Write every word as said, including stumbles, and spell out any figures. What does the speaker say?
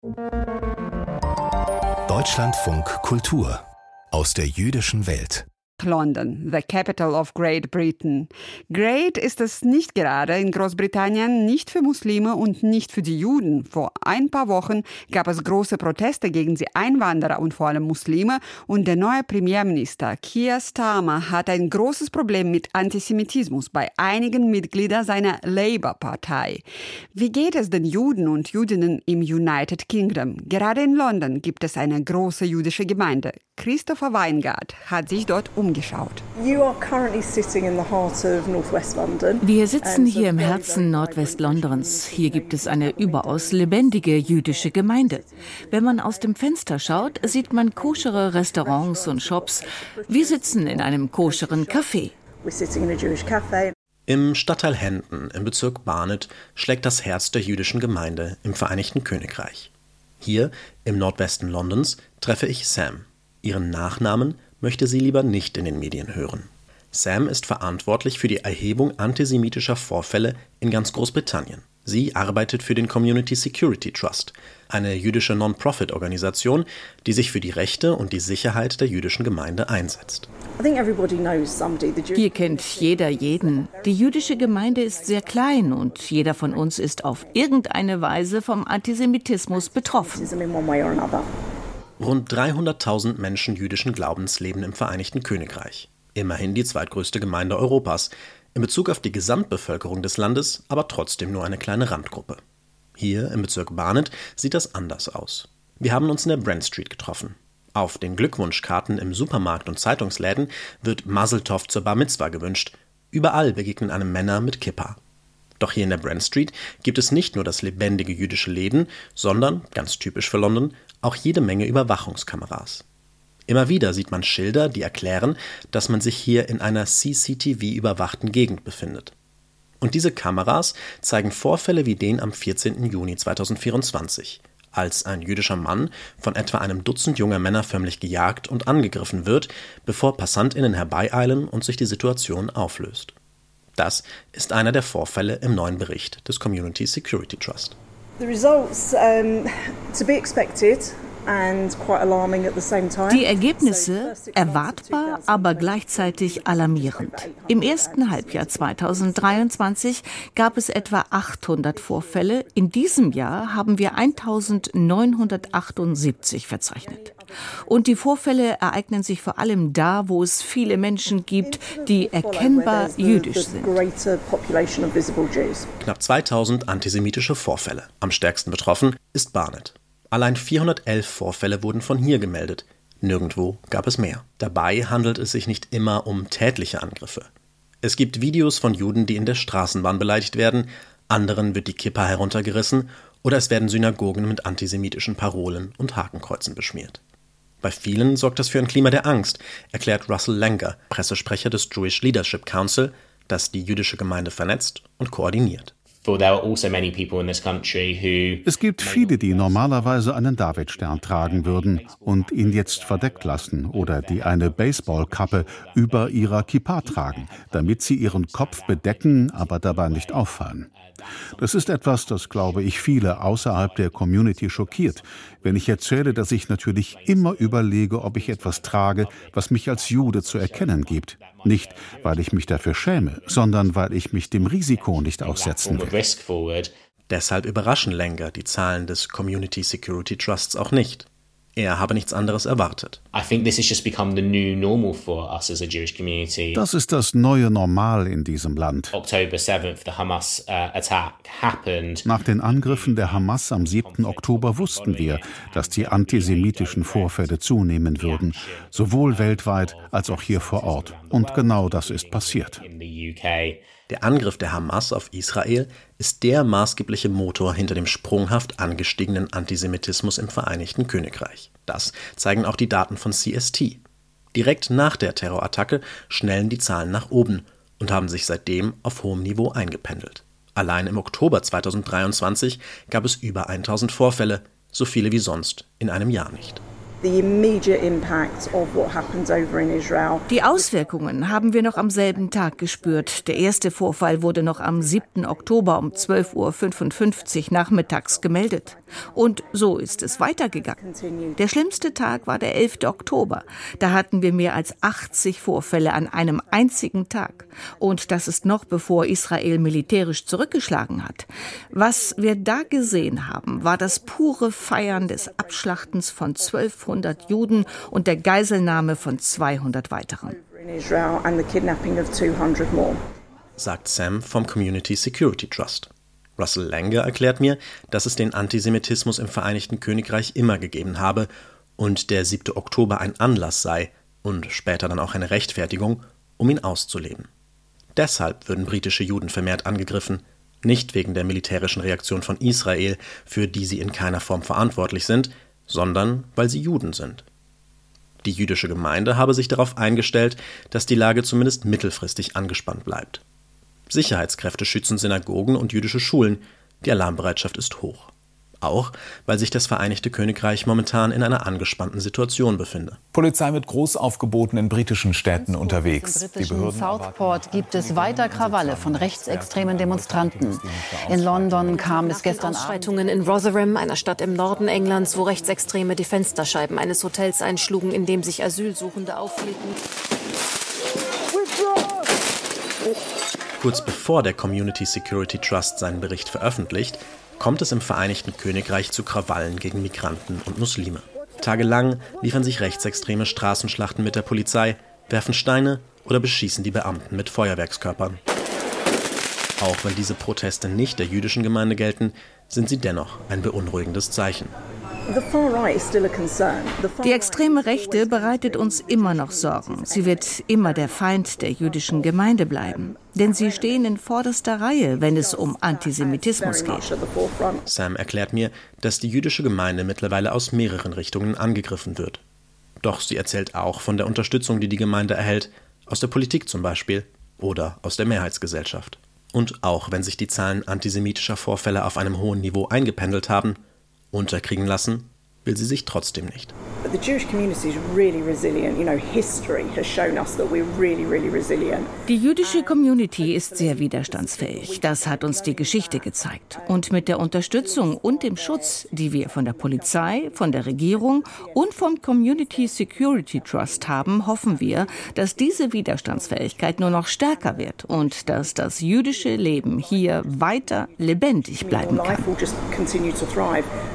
Deutschlandfunk Kultur aus der jüdischen Welt. London, the capital of Great Britain. Great ist es nicht gerade in Großbritannien, nicht für Muslime und nicht für die Juden. Vor ein paar Wochen gab es große Proteste gegen die Einwanderer und vor allem Muslime. Und der neue Premierminister Keir Starmer hat ein großes Problem mit Antisemitismus bei einigen Mitgliedern seiner Labour-Partei. Wie geht es den Juden und Jüdinnen im United Kingdom? Gerade in London gibt es eine große jüdische Gemeinde. Christopher Weingart hat sich dort umgeschaut. Wir sitzen hier im Herzen Nordwest-Londons. Hier gibt es eine überaus lebendige jüdische Gemeinde. Wenn man aus dem Fenster schaut, sieht man koschere Restaurants und Shops. Wir sitzen in einem koscheren Café. Im Stadtteil Hendon im Bezirk Barnet schlägt das Herz der jüdischen Gemeinde im Vereinigten Königreich. Hier im Nordwesten Londons treffe ich Sam. Ihren Nachnamen möchte sie lieber nicht in den Medien hören. Sam ist verantwortlich für die Erhebung antisemitischer Vorfälle in ganz Großbritannien. Sie arbeitet für den Community Security Trust, eine jüdische Non-Profit-Organisation, die sich für die Rechte und die Sicherheit der jüdischen Gemeinde einsetzt. Hier kennt jeder jeden. Die jüdische Gemeinde ist sehr klein und jeder von uns ist auf irgendeine Weise vom Antisemitismus betroffen. Rund dreihunderttausend Menschen jüdischen Glaubens leben im Vereinigten Königreich. Immerhin die zweitgrößte Gemeinde Europas. In Bezug auf die Gesamtbevölkerung des Landes aber trotzdem nur eine kleine Randgruppe. Hier im Bezirk Barnet sieht das anders aus. Wir haben uns in der Brent Street getroffen. Auf den Glückwunschkarten im Supermarkt und Zeitungsläden wird Mazel Tov zur Bar Mitzwa gewünscht. Überall begegnen einem Männer mit Kippa. Doch hier in der Brent Street gibt es nicht nur das lebendige jüdische Leben, sondern, ganz typisch für London, auch jede Menge Überwachungskameras. Immer wieder sieht man Schilder, die erklären, dass man sich hier in einer C C T V-überwachten Gegend befindet. Und diese Kameras zeigen Vorfälle wie den am vierzehnten Juni zweitausendvierundzwanzig, als ein jüdischer Mann von etwa einem Dutzend junger Männer förmlich gejagt und angegriffen wird, bevor PassantInnen herbeieilen und sich die Situation auflöst. Das ist einer der Vorfälle im neuen Bericht des Community Security Trust. The results, um, to be expected. Die Ergebnisse erwartbar, aber gleichzeitig alarmierend. Im ersten Halbjahr zweitausenddreiundzwanzig gab es etwa achthundert Vorfälle. In diesem Jahr haben wir eintausendneunhundertachtundsiebzig verzeichnet. Und die Vorfälle ereignen sich vor allem da, wo es viele Menschen gibt, die erkennbar jüdisch sind. Knapp zweitausend antisemitische Vorfälle. Am stärksten betroffen ist Barnet. Allein vierhundertelf Vorfälle wurden von hier gemeldet. Nirgendwo gab es mehr. Dabei handelt es sich nicht immer um tätliche Angriffe. Es gibt Videos von Juden, die in der Straßenbahn beleidigt werden, anderen wird die Kippa heruntergerissen oder es werden Synagogen mit antisemitischen Parolen und Hakenkreuzen beschmiert. Bei vielen sorgt das für ein Klima der Angst, erklärt Russell Langer, Pressesprecher des Jewish Leadership Council, das die jüdische Gemeinde vernetzt und koordiniert. Es gibt viele, die normalerweise einen Davidstern tragen würden und ihn jetzt verdeckt lassen oder die eine Baseballkappe über ihrer Kippa tragen, damit sie ihren Kopf bedecken, aber dabei nicht auffallen. Das ist etwas, das, glaube ich, viele außerhalb der Community schockiert, wenn ich erzähle, dass ich natürlich immer überlege, ob ich etwas trage, was mich als Jude zu erkennen gibt. Nicht, weil ich mich dafür schäme, sondern weil ich mich dem Risiko nicht aussetzen will. Deshalb überraschen Langer die Zahlen des Community Security Trusts auch nicht. Er habe nichts anderes erwartet. Das ist das neue Normal in diesem Land. Nach den Angriffen der Hamas am siebten Oktober wussten wir, dass die antisemitischen Vorfälle zunehmen würden, sowohl weltweit als auch hier vor Ort. Und genau das ist passiert. Der Angriff der Hamas auf Israel ist der maßgebliche Motor hinter dem sprunghaft angestiegenen Antisemitismus im Vereinigten Königreich. Das zeigen auch die Daten von C S T. Direkt nach der Terrorattacke schnellen die Zahlen nach oben und haben sich seitdem auf hohem Niveau eingependelt. Allein im Oktober zweitausenddreiundzwanzig gab es über tausend Vorfälle, so viele wie sonst in einem Jahr nicht. Die Auswirkungen haben wir noch am selben Tag gespürt. Der erste Vorfall wurde noch am siebten Oktober um zwölf Uhr fünfundfünfzig nachmittags gemeldet. Und so ist es weitergegangen. Der schlimmste Tag war der elfte Oktober. Da hatten wir mehr als achtzig Vorfälle an einem einzigen Tag. Und das ist noch bevor Israel militärisch zurückgeschlagen hat. Was wir da gesehen haben, war das pure Feiern des Abschlachtens von zwölfhundert Juden und der Geiselnahme von zweihundert weiteren. Sagt Sam vom Community Security Trust. Russell Langer erklärt mir, dass es den Antisemitismus im Vereinigten Königreich immer gegeben habe und der siebte Oktober ein Anlass sei und später dann auch eine Rechtfertigung, um ihn auszuleben. Deshalb würden britische Juden vermehrt angegriffen, nicht wegen der militärischen Reaktion von Israel, für die sie in keiner Form verantwortlich sind, sondern weil sie Juden sind. Die jüdische Gemeinde habe sich darauf eingestellt, dass die Lage zumindest mittelfristig angespannt bleibt. Sicherheitskräfte schützen Synagogen und jüdische Schulen, die Alarmbereitschaft ist hoch. Auch, weil sich das Vereinigte Königreich momentan in einer angespannten Situation befinde. Polizei mit Großaufgeboten in britischen Städten unterwegs. Im britischen Southport gibt es weiter Krawalle von rechtsextremen Demonstranten. In London kam es gestern Ausschreitungen in Rotherham, einer Stadt im Norden Englands, wo Rechtsextreme die Fensterscheiben eines Hotels einschlugen, in dem sich Asylsuchende aufhielten. Kurz bevor der Community Security Trust seinen Bericht veröffentlicht, kommt es im Vereinigten Königreich zu Krawallen gegen Migranten und Muslime. Tagelang liefern sich rechtsextreme Straßenschlachten mit der Polizei, werfen Steine oder beschießen die Beamten mit Feuerwerkskörpern. Auch wenn diese Proteste nicht der jüdischen Gemeinde gelten, sind sie dennoch ein beunruhigendes Zeichen. Die extreme Rechte bereitet uns immer noch Sorgen. Sie wird immer der Feind der jüdischen Gemeinde bleiben. Denn sie stehen in vorderster Reihe, wenn es um Antisemitismus geht. Sam erklärt mir, dass die jüdische Gemeinde mittlerweile aus mehreren Richtungen angegriffen wird. Doch sie erzählt auch von der Unterstützung, die die Gemeinde erhält, aus der Politik zum Beispiel oder aus der Mehrheitsgesellschaft. Und auch wenn sich die Zahlen antisemitischer Vorfälle auf einem hohen Niveau eingependelt haben, unterkriegen lassen will sie sich trotzdem nicht. Die jüdische Community ist sehr widerstandsfähig. Das hat uns die Geschichte gezeigt. Und mit der Unterstützung und dem Schutz, die wir von der Polizei, von der Regierung und vom Community Security Trust haben, hoffen wir, dass diese Widerstandsfähigkeit nur noch stärker wird und dass das jüdische Leben hier weiter lebendig bleiben kann.